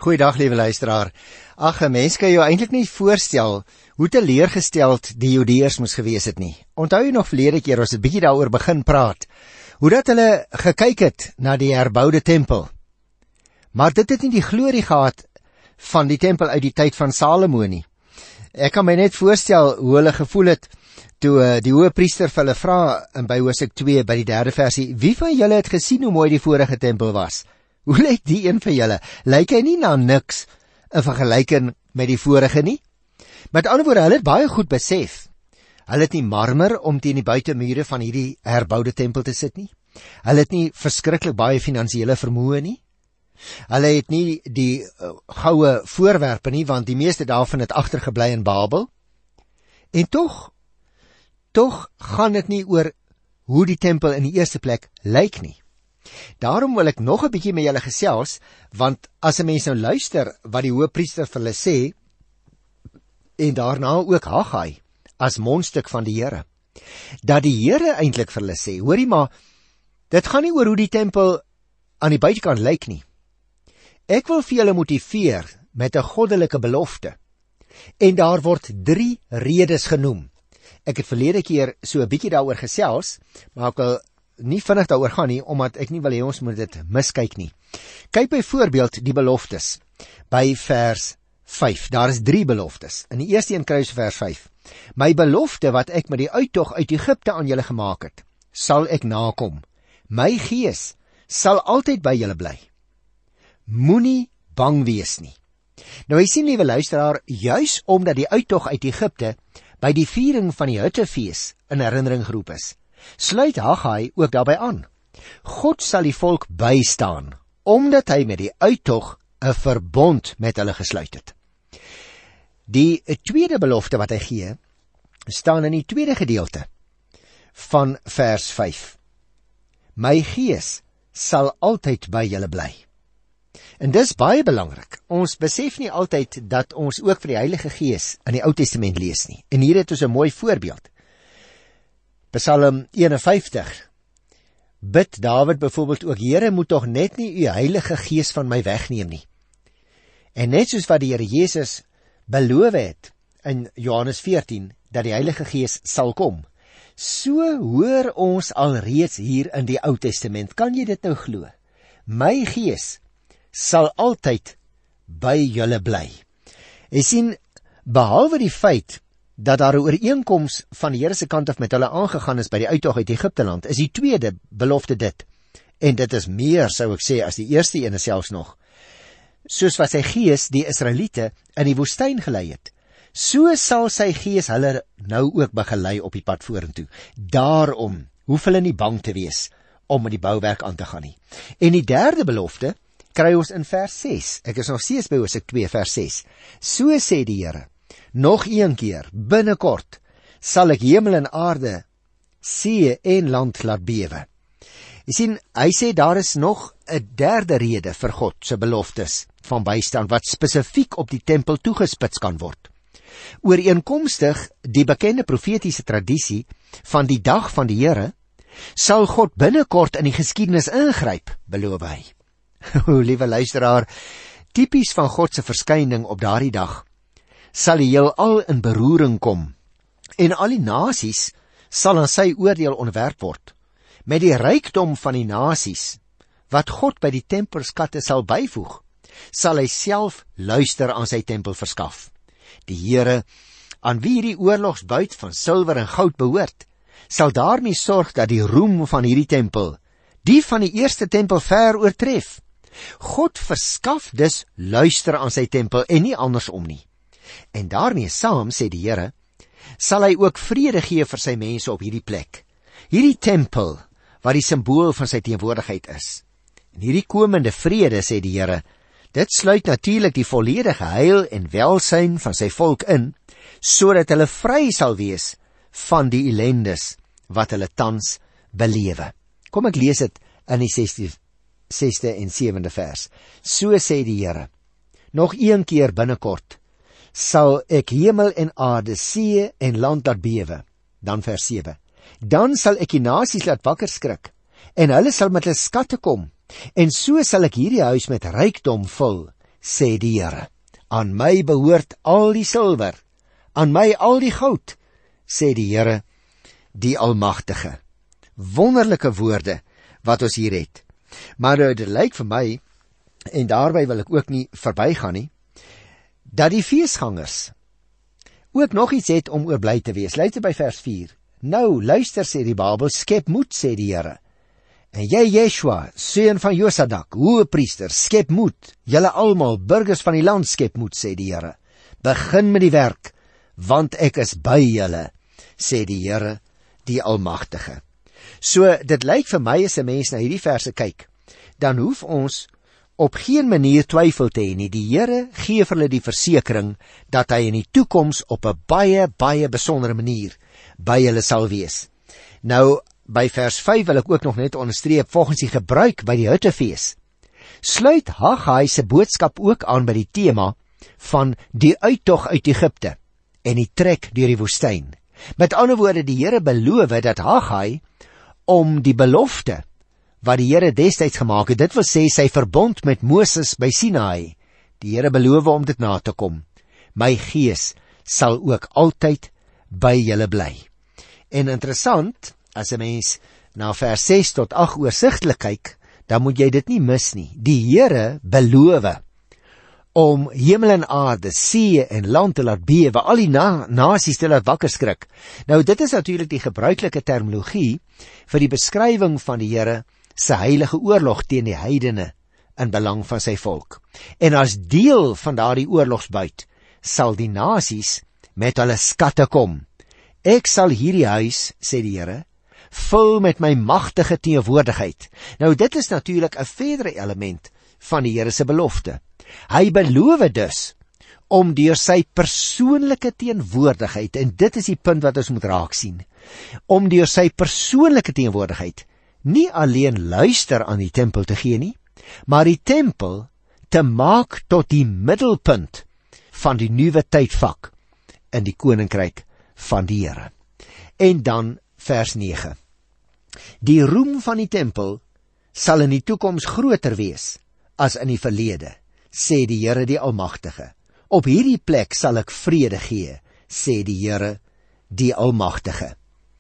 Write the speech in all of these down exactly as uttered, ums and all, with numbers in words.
Goeiedag, liewe luisteraar. Ag, 'n mens kan jou eintlik nie voorstel hoe teleurgesteld die Judeërs moes gewees het nie. Onthou jy nog verlede keer ons het 'n bietjie daaroor begin praat, hoe dat hulle gekyk het na die herboude tempel. Maar dit het nie die glorie gehad van die tempel uit die tyd van Salomo nie. Ek kan my net voorstel hoe hulle gevoel het toe uh, die hoëpriester vir hulle vra in by Hosea twee by die derde versie, wie van julle het gesien hoe mooi die vorige tempel was? Hoe lyk die een vir julle? Lyk hy nie na niks in vergelyking met die vorige nie? Met ander woorde, hulle het baie goed besef. Hulle het nie marmer om teen die buitemure van hierdie herboude tempel te sit nie. Hulle het nie verskriklik baie finansiële vermoë nie. Hulle het nie die uh, goue voorwerpe nie, want die meeste daarvan het agtergebly in Babel. En tog, tog gaan dit nie oor hoe die tempel in die eerste plek lyk nie. Daarom wil ek nog 'n bietjie met julle gesels, want as 'n mens nou luister wat die hoëpriester vir hulle sê, en daarna ook Haggai as mondstuk van die Here, dat die Here eintlik vir hulle sê, hoorie maar, dit gaan nie oor hoe die tempel aan die buitekant lyk nie. Ek wil vir julle motiveer met 'n goddelike belofte, en daar word drie redes genoem. Ek het verlede keer so 'n bietjie daaroor gesels, maar ek wil nie vinnig daaroor gaan nie, omdat ek nie wil hê ons moet dit miskyk nie. Kyk byvoorbeeld die beloftes by vers vyf. Daar is drie beloftes. In die eerste een kry ons vers vyf. My belofte wat ek met die uittog uit Egipte aan julle gemaak het, sal ek nakom. My gees sal altyd by julle bly. Moenie bang wees nie. Nou jy sien, liewe luisteraar, juis omdat die uittog uit Egipte by die viering van die Hittefees in herinnering geroep is, sluit Haggai ook daarbij aan. God sal die volk bystaan, omdat hy met die uittog 'n verbond met hulle gesluit het. Die tweede belofte wat hy gee, staan in die tweede gedeelte van vers vyf. My gees sal altyd by julle bly. En dis baie belangrik. Ons besef nie altyd dat ons ook vir die Heilige Gees in die Ou Testament lees nie. En hier het ons 'n mooi voorbeeld. Psalm eenenvyftig. Bid Dawid byvoorbeeld ook, Here, moet tog net nie u Heilige Gees van my wegneem nie. En net soos wat die Here Jesus beloof het in Johannes veertien, dat die Heilige Gees sal kom, so hoor ons alreeds hier in die Ou Testament. Kan jy dit nou glo? My Gees sal altyd by julle bly. Jy sien, behalwe die feit dat daar 'n ooreenkoms van die Here se kant af met hulle aangegaan is by die uittog uit Egipte land, is die tweede belofte dit. En dit is meer, sou ek sê, as die eerste ene selfs nog. Soos wat sy gees die Israeliete in die woestyn gelei het, so sal sy gees hulle nou ook begelei op die pad vorentoe. Daarom hoef hulle nie bang te wees om met die bouwerk aan te gaan nie. En die derde belofte kry ons in vers ses. Ek is nog steeds by Hosea twee vers ses. So sê die Here, nog een keer, binnekort, sal ek hemel en aarde, see en land laat bewe. Jy sien, hy sê daar is nog 'n derde rede vir God se beloftes van bystand, wat spesifiek op die tempel toegespits kan word. Ooreenkomstig die bekende profetiese tradisie van die dag van die Here, sal God binnekort in die geskiedenis ingryp, beloof hy. O, liewe luisteraar, tipies van God se verskyning op daardie dag, sal die heelal in beroering kom, en al die nasies sal aan sy oordeel onderwerp word. Met die rykdom van die nasies, wat God by die tempelskatte sal byvoeg, sal hy self luister aan sy tempel verskaf. Die Here, aan wie hierdie oorlogsbuit van silwer en goud behoort, sal daarmee sorg dat die roem van hierdie tempel, die van die eerste tempel ver oortref. God verskaf dus luister aan sy tempel en nie andersom nie. En daarmee saam, sê die Here, sal hy ook vrede gee vir sy mense op hierdie plek. Hierdie tempel, wat die simbool van sy teenwoordigheid is. En hierdie komende vrede, sê die Here, dit sluit natuurlik die volledige heil en welsyn van sy volk in, sodat hulle vry sal wees van die ellendes wat hulle tans belewe. Kom ek lees dit in die sesde en sewende vers. So sê die Here, nog een keer binnekort, sal ek hemel en aarde, see en land laat bewe. Dan vers sewe. Dan sal ek die nasies laat wakker skrik, en hulle sal met hulle skatte kom, en so sal ek hierdie huis met rykdom vul, sê die Here. Aan my behoort al die silwer, aan my al die goud, sê die Here, die Almagtige. Wonderlike woorde wat ons hier het. Maar uh, dit lyk vir my, en daarby wil ek ook nie verbygaan nie, dat die feesgangers ook nog iets het om oor bly te wees. Luister by vers vier. Nou, luister, sê die Babel, skep moed, sê die Here. En jy, Yeshua, seun van Josadak, hoëpriester, skep moed. Julle almal, burgers van die land, skep moed, sê die Here. Begin met die werk, want ek is by julle, sê die Here, die Almagtige. So, dit lyk vir my as 'n mens na hierdie verse kyk, dan hoef ons op geen manier twyfel te hê nie. Die Here gee vir hulle die versekering dat hy in die toekoms op 'n baie, baie besondere manier by hulle sal wees. Nou, by vers vyf wil ek ook nog net onderstreep, volgens die gebruik by die Hittefees, sluit Haggai se boodskap ook aan by die tema van die uittog uit Egipte en die trek deur die woestyn. Met ander woorde, die Here beloof dat Haggai om die belofte wat die Here destyds gemaak het, dit wil sê sy verbond met Moses by Sinaï, die Here beloof om dit na te kom. My gees sal ook altyd by julle bly. En interessant, as 'n mens na vers ses tot agt oorsigtelik kyk, dan moet jy dit nie mis nie. Die Here beloof om hemel en aarde, see en land te laat bewe, al die na nasies te laat wakker skrik. Nou, dit is natuurlik die gebruikelike terminologie vir die beskrywing van die Here se heilige oorlog teen die heidene in belang van sy volk. En as deel van daardie oorlogsbuit sal die nasies met hulle skatte kom. Ek sal hierdie huis, sê die Here, vul met my magtige teenwoordigheid. Nou, dit is natuurlik 'n verdere element van die Here se belofte. Hy beloof dus om deur sy persoonlike teenwoordigheid, en dit is die punt wat ons moet raak sien, om deur sy persoonlike teenwoordigheid nie alleen luister aan die tempel te gee nie, maar die tempel te maak tot die middelpunt van die nuwe tydvak in die koninkryk van die Here. En dan vers nege. Die roem van die tempel sal in die toekoms groter wees as in die verlede, sê die Here die Almagtige. Op hierdie plek sal ek vrede gee, sê die Here die Almagtige.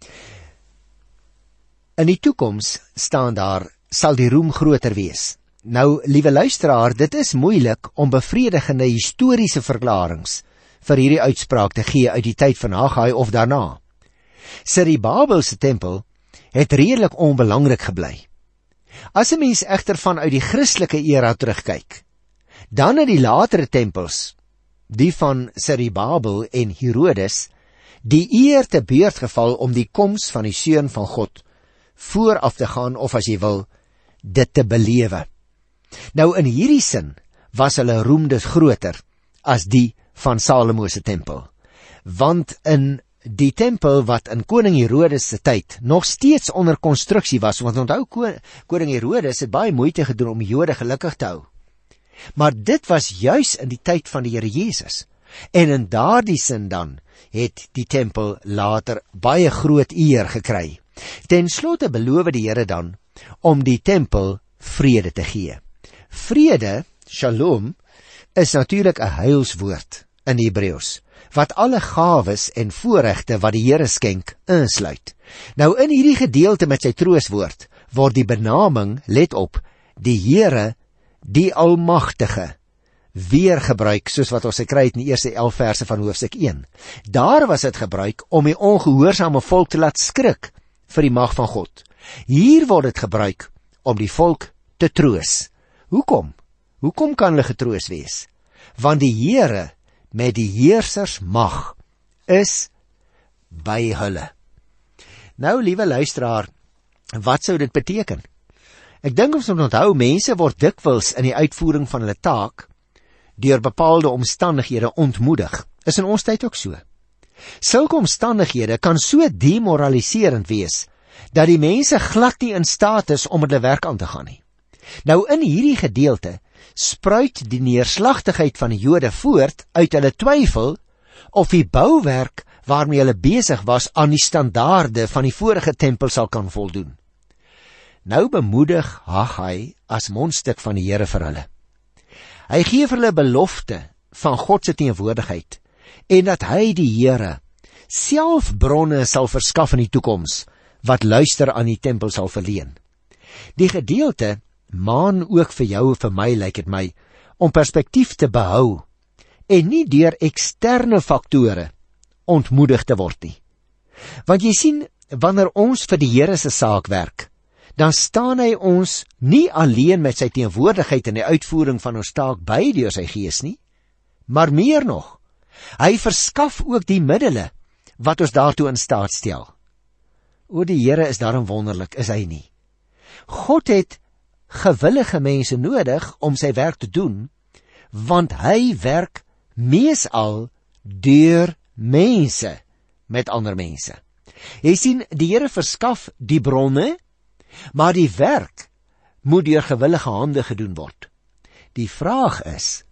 In die toekoms staan daar, sal die roem groter wees. Nou, liewe luisteraar, dit is moeilik om bevredigende historiese verklaringe vir hierdie uitspraak te gee uit die tyd van Haggai of daarna. Zerubbabel se tempel het redelik onbelangrik gebly. As 'n mens egter vanuit die Christelike era terugkyk, dan het die latere tempels, die van Zerubbabel en Herodes, die eer te beurt geval om die koms van die Seun van God vooraf te gaan, of as jy wil, dit te belewe. Nou, in hierdie sin was hulle roem dus groter as die van Salomo se tempel, want in die tempel wat in koning Herodes se tyd nog steeds onder konstruksie was, want onthou, koning Herodes het baie moeite gedoen om Jode gelukkig te hou. Maar dit was juis in die tyd van die Here Jesus, en in daardie sin dan het die tempel later baie groot eer gekry. Ten slotte beloof die Here dan om die tempel vrede te gee. Vrede, shalom, is natuurlik 'n heilswoord in Hebreëus, wat alle gawes en voorregte wat die Here skenk insluit. Nou, in hierdie gedeelte met sy troostwoord word die benaming, let op, die Here, die Almagtige, weer gebruik, soos wat ons gekry het in die eerste elf verse van hoofstuk een. Daar was dit gebruik om die ongehoorsame volk te laat skrik vir die mag van God. Hier word dit gebruik om die volk te troos. Hoekom? Hoekom kan hulle getroos wees? Want die Here met die heersers mag is by hulle. Nou, liewe luisteraar, wat sou dit beteken? Ek dink ons moet onthou, mense word dikwels in die uitvoering van hulle taak deur bepaalde omstandighede ontmoedig. Is in ons tyd ook so. Sulke omstandighede kan so demoraliserend wees dat die mense glad nie in staat is om met hulle werk aan te gaan nie. Nou, in hierdie gedeelte spruit die neerslagtigheid van die Jode voort uit hulle twyfel of die bouwerk waarmee hulle besig was aan die standaarde van die vorige tempel sal kan voldoen. Nou bemoedig Haggai as mondstuk van die Here vir hulle. Hy gee vir hulle belofte van God se teenwoordigheid en dat hy die Here self bronne sal verskaf in die toekoms wat luister aan die tempel sal verleen. Die gedeelte maan ook vir jou en vir my, lyk dit my, om perspektief te behou en nie deur eksterne faktore ontmoedig te word nie. Want jy sien, wanneer ons vir die Here se saak werk, dan staan hy ons nie alleen met sy teenwoordigheid in die uitvoering van ons taak by deur sy Gees nie, maar meer nog, hy verskaf ook die middele wat ons daartoe in staat stel. O, die Here is daarom wonderlik, is hy nie? God het gewillige mense nodig om sy werk te doen, want hy werk meesal deur mense, met ander mense. Jy sien, die Here verskaf die bronne, maar die werk moet deur gewillige hande gedoen word. Die vraag is,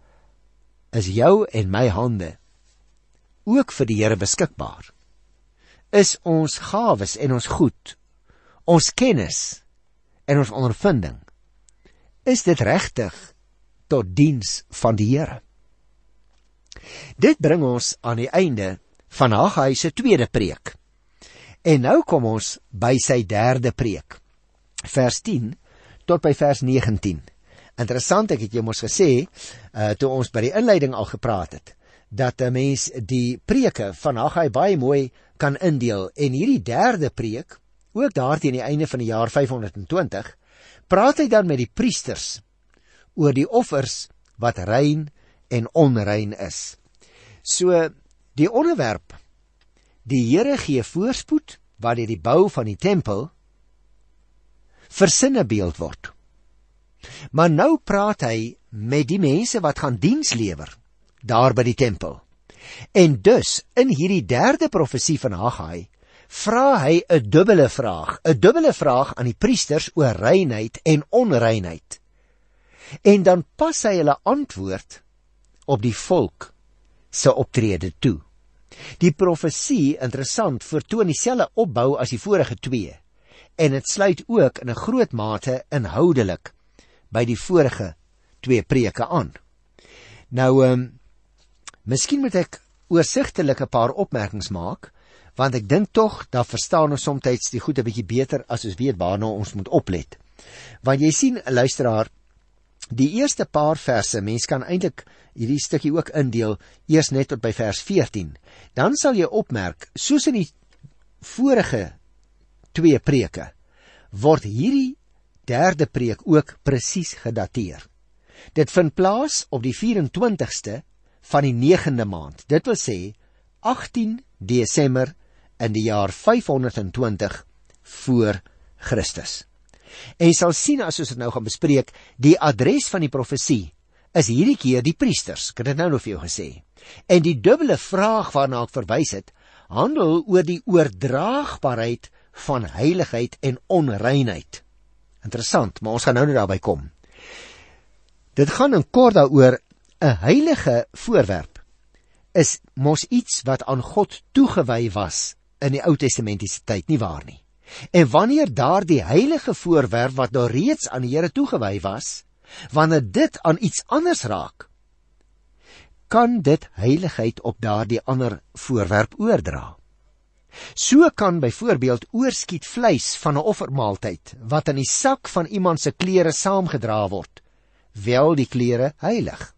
is jou en my hande ook vir die Here beskikbaar? Is ons gawes en ons goed, ons kennis en ons ondervinding, is dit regtig tot diens van die Here? Dit bring ons aan die einde van Haggai se tweede preek. En nou kom ons by sy derde preek, vers tien tot by vers negentien. Interessant, ek het jou mos gesê, uh, toe ons by die inleiding al gepraat het, dat 'n mens die preke van Haggai baie mooi kan indeel, en hierdie derde preek, ook daar teen die einde van die jaar vyfhonderdtwintig, praat hy dan met die priesters oor die offers wat rein en onrein is. So, die onderwerp, die Here gee voorspoed, waardeur die bou van die tempel versinnebeeld word. Maar nou praat hy met die mense wat gaan diens lewer, daar by die tempel. En dus, in hierdie derde profesie van Haggai, vra hy 'n dubbele vraag, 'n dubbele vraag aan die priesters oor reinheid en onreinheid. En dan pas hy hulle antwoord op die volk se optrede toe. Die profesie, interessant, vertoon dieselfde opbou as die vorige twee, en het sluit ook in 'n groot mate inhoudelik by die vorige twee preke aan. Nou, um, miskien moet ek oorsigtelik 'n paar opmerkings maak, want ek dink tog, dat verstaan ons soms die goed 'n bietjie beter as ons weet waarna ons moet oplet. Want jy sien, luisteraar, die eerste paar verse, mens kan eintlik hierdie stukkie ook indeel, eers net tot by vers veertien. Dan sal jy opmerk, soos in die vorige twee preke, word hierdie derde preek ook presies gedateer. Dit vind plaas op die vyf-en-twintigste van die negende maand. Dit wil sê agtien Desember in die jaar vyfhonderdtwintig voor Christus. En jy sal sien, as ons dit nou gaan bespreek, die adres van die profesie is hierdie keer die priesters. Ek het dit nou nog vir jou gesê. En die dubbele vraag waarna ek verwys het, handel oor die oordraagbaarheid van heiligheid en onreinheid. Interessant, maar ons gaan nou net daarby kom. Dit gaan in kort daaroor, 'n heilige voorwerp is mos iets wat aan God toegewy was in die Ou Testamentiese tyd, nie waar nie? En wanneer daar die heilige voorwerp wat nou reeds aan die Here toegewy was, wanneer dit aan iets anders raak, kan dit heiligheid op daardie ander voorwerp oordra. So kan byvoorbeeld oorskiet vleis van 'n offermaaltyd, wat in die sak van iemand se klere saamgedra word, wel die klere heilig.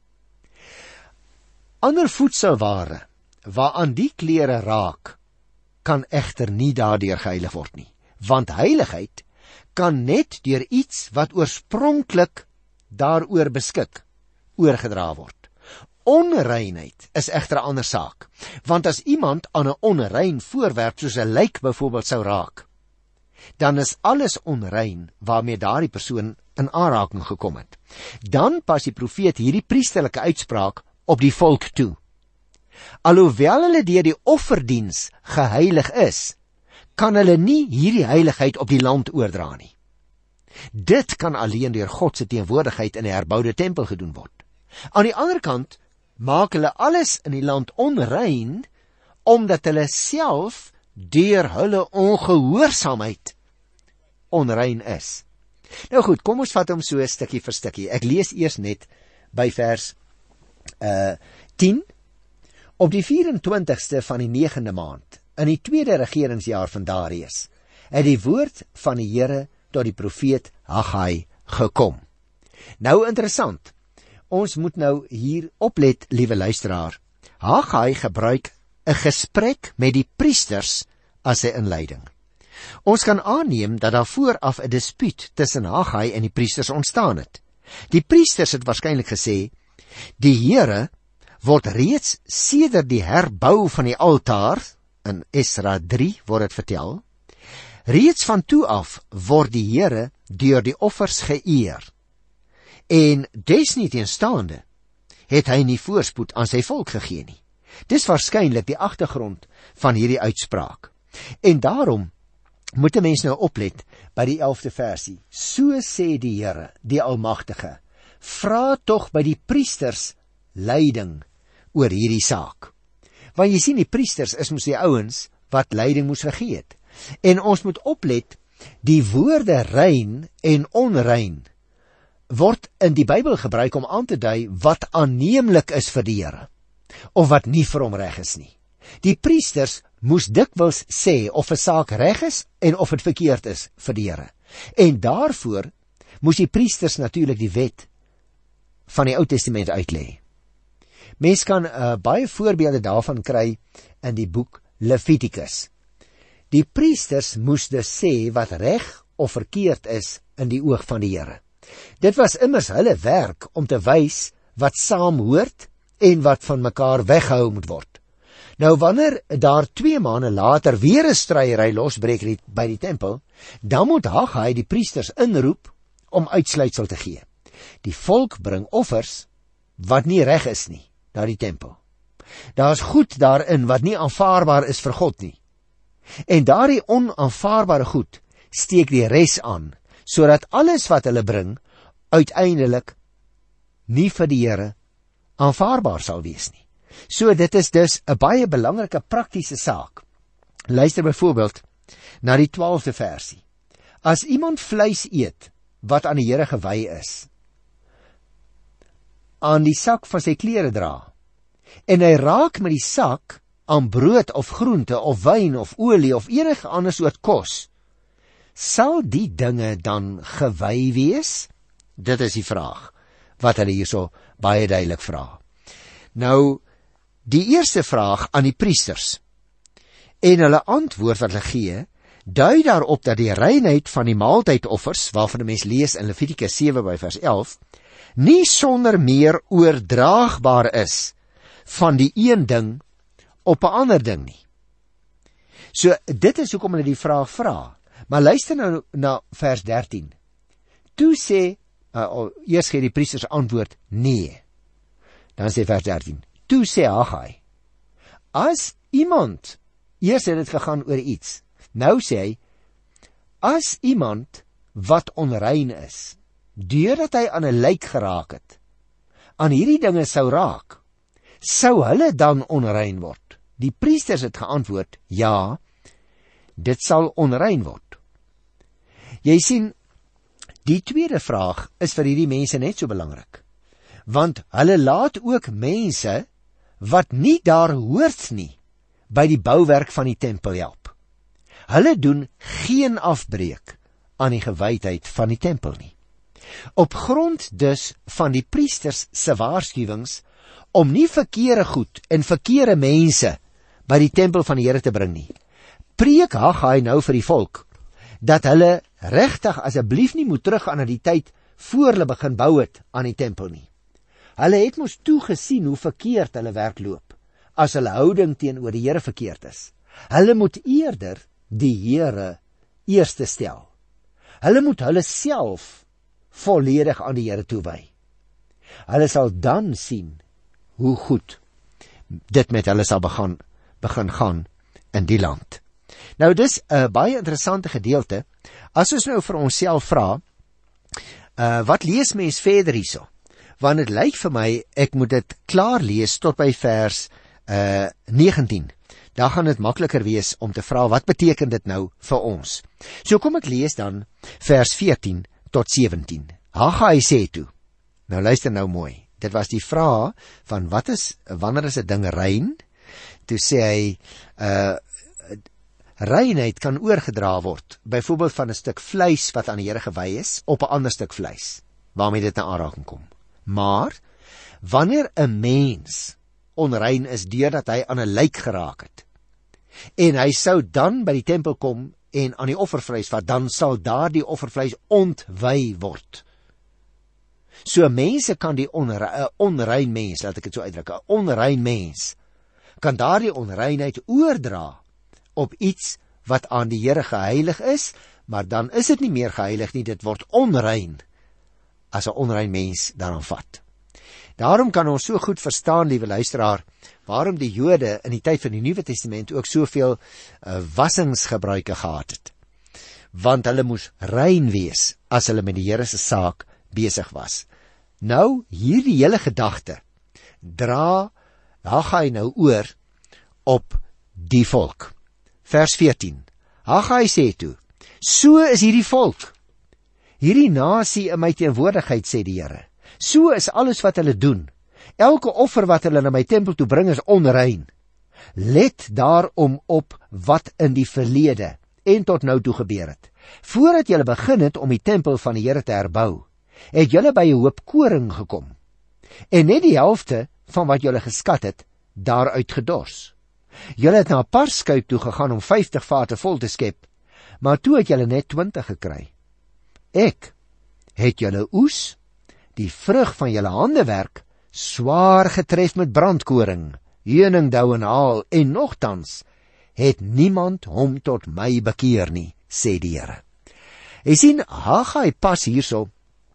Ander voedselware, waaraan die klere raak, kan egter nie daardeur geheilig word nie, want heiligheid kan net deur iets wat oorspronklik daaroor beskik, oorgedra word. Onreinheid is egter 'n ander saak, want as iemand aan 'n onrein voorwerp soos 'n lijk byvoorbeeld sou raak, dan is alles onrein waarmee daardie persoon in aanraking gekom het. Dan pas die profeet hierdie priesterlike uitspraak op die volk toe. Alhoewel hulle deur die offerdiens geheilig is, kan hulle nie hierdie heiligheid op die land oordra nie. Dit kan alleen deur God se teenwoordigheid in die herboude tempel gedoen word. Aan die ander kant maak hulle alles in die land onrein, omdat hulle self deur hulle ongehoorsaamheid onrein is. Nou goed, kom ons vat hom so stukkie vir stukkie. Ek lees eers net by vers uh, tien. Op die vyf-en-twintigste van die negende maand, in die tweede regeringsjaar van Darius, het die woord van die Here tot die profeet Haggai gekom. Nou interessant, ons moet nou hier oplet, liewe luisteraar. Haggai gebruik 'n gesprek met die priesters as sy inleiding. Ons kan aanneem dat daar vooraf 'n dispuut tussen Haggai en die priesters ontstaan het. Die priesters het waarskynlik gesê, die Here word reeds sedert die herbou van die altaar, in Esra drie word dit vertel, reeds van toe af word die Here deur die offers geëer. En desnieteenstaande het hy nie voorspoed aan sy volk gegee nie. Dis waarskynlik die agtergrond van hierdie uitspraak. En daarom moet 'n mens nou oplet by die elfde versie. So sê die Here, die Almagtige, vra tog by die priesters leiding oor hierdie saak. Want jy sien, die priesters is mos die ouens wat leiding moes gegee het. En ons moet oplet, die woorde rein en onrein word in die Bybel gebruik om aan te dui wat aanneemlik is vir die Here, of wat nie vir hom reg is nie. Die priesters moes dikwels sê of 'n saak reg is en of dit verkeerd is vir die Here. En daarvoor moes die priesters natuurlik die wet van die Ou Testament uitlê. Mens kan uh, baie voorbeelde daarvan kry in die boek Levitikus. Die priesters moes dus sê wat reg of verkeerd is in die oog van die Here. Dit was immers hulle werk om te wys wat saam hoort en wat van mekaar weggehou moet word. Nou wanneer daar twee maande later weer 'n stryery losbreek by die tempel, dan moet Haggai die priesters inroep om uitsluitsel te gee. Die volk bring offers wat nie reg is nie na die tempel. Daar's goed daarin wat nie aanvaarbaar is vir God nie. En daardie onaanvaarbare goed steek die res aan, sodat alles wat hulle bring uiteindelik nie vir die Here aanvaarbaar sal wees nie. So dit is dus 'n baie belangrike praktiese saak. Luister byvoorbeeld na die twaalfde versie. As iemand vleis eet wat aan die Here gewy is, aan die sak van sy klere dra, en hy raak met die sak aan brood of groente of wyn of olie of enige ander soort kos, sal die dinge dan gewy wees? Dit is die vraag wat hulle hierso baie duidelik vra. Nou, die eerste vraag aan die priesters en hulle antwoord wat hulle gee, dui daarop dat die reinheid van die maaltydoffers, waarvan 'n mens lees in Levitikus sewe by vers elf, nie sonder meer oordraagbaar is van die een ding op 'n ander ding nie. So, dit is hoekom hulle die vraag vra. Maar luister nou na vers dertien. Toe sê, uh, oh, eers gee die priesters antwoord, nee. Dan sê vers dertien, toe sê Haggai, as iemand, eers het dit gegaan oor iets, nou sê hy, as iemand wat onrein is, deurdat hy aan 'n lijk geraak het, aan hierdie dinge sou raak, sou hulle dan onrein word? Die priesters het geantwoord, ja, dit sal onrein word. Jy sien, die tweede vraag is vir hierdie mense net so belangrik, want hulle laat ook mense wat nie daar hoort nie by die bouwerk van die tempel help. Hulle doen geen afbreek aan die gewydheid van die tempel nie. Op grond dus van die priesters se waarskuwings om nie verkeerde goed en verkeerde mense by die tempel van die Here te bring nie, preek Haggai nou vir die volk dat hulle regtig asseblief nie moet teruggaan na die tyd voor hulle begin bou het aan die tempel nie. Hulle het mos toegesien hoe verkeerd hulle werk loop, as hulle houding teenoor die Here verkeerd is. Hulle moet eerder die Here eerste stel. Hulle moet hulle self volledig aan die Here toewy. Hulle sal dan sien hoe goed dit met hulle sal begin, begin gaan in die land. Nou dis 'n baie interessante gedeelte. As ons nou vir onsself vra, uh, wat lees mens verder hierso? Want dit lyk vir my, ek moet dit klaar lees tot by vers uh, negentien. Daar gaan dit makliker wees om te vra, wat beteken dit nou vir ons? So kom ek lees dan vers veertien tot sewentien. Haggai sê toe, nou luister nou mooi, Dit was die vraag van wat is, wanneer is 'n ding rein? Toe sê hy, uh, reinheid kan oorgedra word, byvoorbeeld van 'n stuk vleis wat aan die Here gewy is, op 'n ander stuk vleis, waarmee dit in aanraking kom. Maar, wanneer 'n mens onrein is, deurdat hy aan 'n lijk geraak het, en hy sou dan by die tempel kom, en aan die offervleis vat, dan sal daardie offervleis ontwy word. So mense kan die onrein, onrein mens, laat ek dit so uitdruk, 'n onrein mens, kan daardie onreinheid oordra op iets wat aan die Here geheilig is, maar dan is dit nie meer geheilig nie, dit word onrein, as 'n onrein mens daaraan vat. Daarom kan ons so goed verstaan, liewe luisteraar, waarom die Jode in die tyd van die Nuwe Testament ook soveel uh, wassingsgebruike gehad het. Want hulle moes rein wees as hulle met die Here se saak besig was. Nou, hierdie hele gedagte dra Haggai nou oor op die volk. Vers veertien. Haggai sê toe, so is hierdie volk, hierdie nasie in my teenwoordigheid, sê die Here. So is alles wat hulle doen. Elke offer wat hulle na my tempel toe bring is onrein. Let daarom op wat in die verlede en tot nou toe gebeur het. Voordat julle begin het om die tempel van die Here te herbou, het julle by 'n hoop koring gekom, en net die helfte van wat julle geskat het, daaruit gedors. Julle het na 'n parskuip toe gegaan om vyftig vate vol te skep, maar toe het julle net twintig gekry. Ek het julle oes, die vrug van julle handewerk, swaar getref met brandkoring, heuningdou en haal, en nogtans het niemand hom tot my bekeer nie, sê die Here. Jy sien, Haggai pas hierso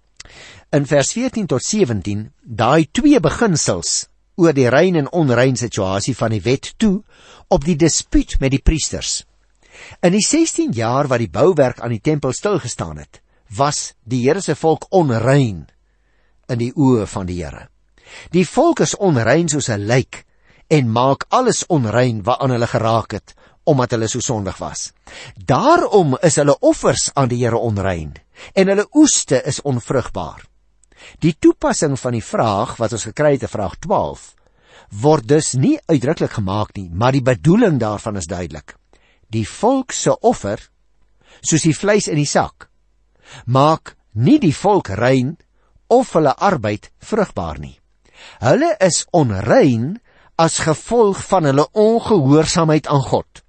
in vers veertien tot sewentien daai twee beginsels oor die rein en onrein situasie van die wet toe op die dispuut met die priesters. In die sestien jaar wat die bouwerk aan die tempel stilgestaan het, was die Here se volk onrein in die oë van die Here. Die volk is onrein soos 'n lijk en maak alles onrein waaraan hulle geraak het, omdat hulle so sondig was. Daarom is hulle offers aan die Here onrein en hulle oeste is onvrugbaar. Die toepassing van die vraag wat ons gekry het, vraag twaalf, word dus nie uitdruklik gemaak nie, maar die bedoeling daarvan is duidelik. Die volk se offer, soos die vleis in die sak, maak nie die volk rein of hulle arbeid vrugbaar nie. Hulle is onrein as gevolg van hulle ongehoorsaamheid aan God.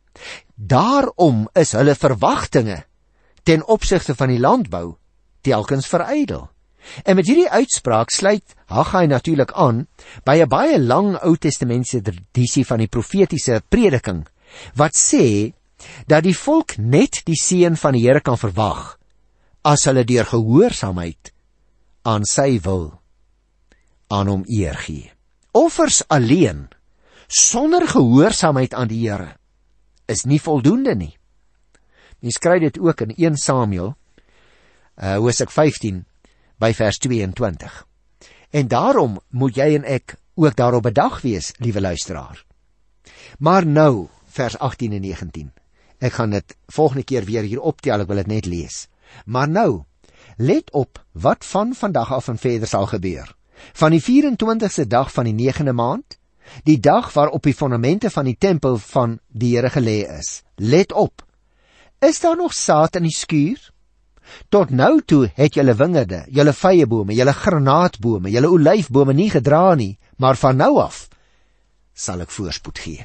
Daarom is hulle verwagtinge ten opsigte van die landbou telkens verydel. En met hierdie uitspraak sluit Haggai natuurlik aan by 'n baie lang Ou Testamentiese tradisie van die profetiese prediking, wat sê dat die volk net die seën van die Here kan verwag as hulle deur gehoorsaamheid aan sy wil aan hom eer gee. Offers alleen sonder gehoorsaamheid aan die Here is nie voldoende nie. Mens kry dit ook in Eerste Samuel uh, hoofstuk vyftien by vers tweeëntwintig. En daarom moet jy en ek ook daarop bedag wees, liewe luisteraar. Maar nou, vers agttien en negentien. Ek gaan dit volgende keer weer hier optel, ek wil dit net lees. Maar nou, let op wat van vandag af en verder sal gebeur. Van die vyf-en-twintigste dag van die negende maand, die dag waarop die fondamente van die tempel van die Here gelê is. Let op, is daar nog saad in die skuur? Tot nou toe het julle wingerde, julle vyebome, julle granaatbome, julle olyfbome nie gedra nie, maar van nou af sal ek voorspoed gee.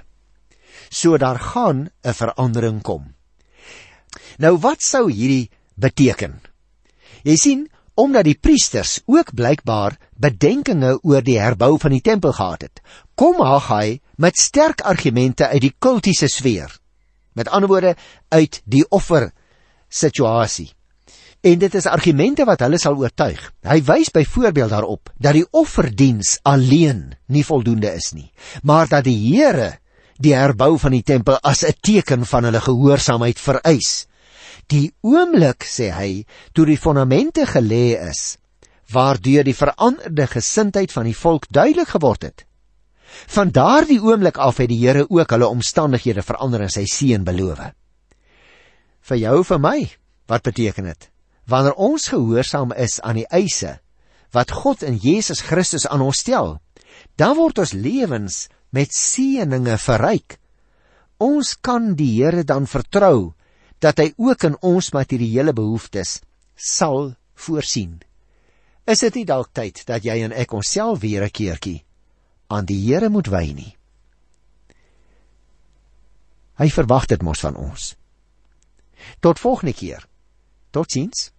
So daar gaan 'n verandering kom. Nou wat sou hierdie beteken? Jy sien, omdat die priesters ook blykbaar bedenkinge oor die herbou van die tempel gehad het, kom Haggai met sterk argumente uit die kultiese sfeer. Met ander woorde, uit die offer situasie. En dit is argumente wat hulle sal oortuig. Hy wys byvoorbeeld daarop dat die offerdiens alleen nie voldoende is nie, maar dat die Here die herbou van die tempel as 'n teken van hulle gehoorsaamheid vereis. Die oomblik, sê hy, toe die fondamente gelê is, waardeur die veranderde gesindheid van die volk duidelik geword het. Van daardie oomblik af het die Here ook hulle omstandighede verander en sy seën beloof. Vir jou, vir my, wat beteken dit? Wanneer ons gehoorsaam is aan die eise wat God in Jesus Christus aan ons stel, dan word ons lewens met seëninge verryk. Ons kan die Here dan vertrou, dat hy ook in ons materiële behoeftes sal voorsien. Is dit nie dalk tyd dat jy en ek onsself weer 'n keertjie aan die Here moet wy nie? Hy verwag dit mos van ons. Tot volgende keer. Totsiens.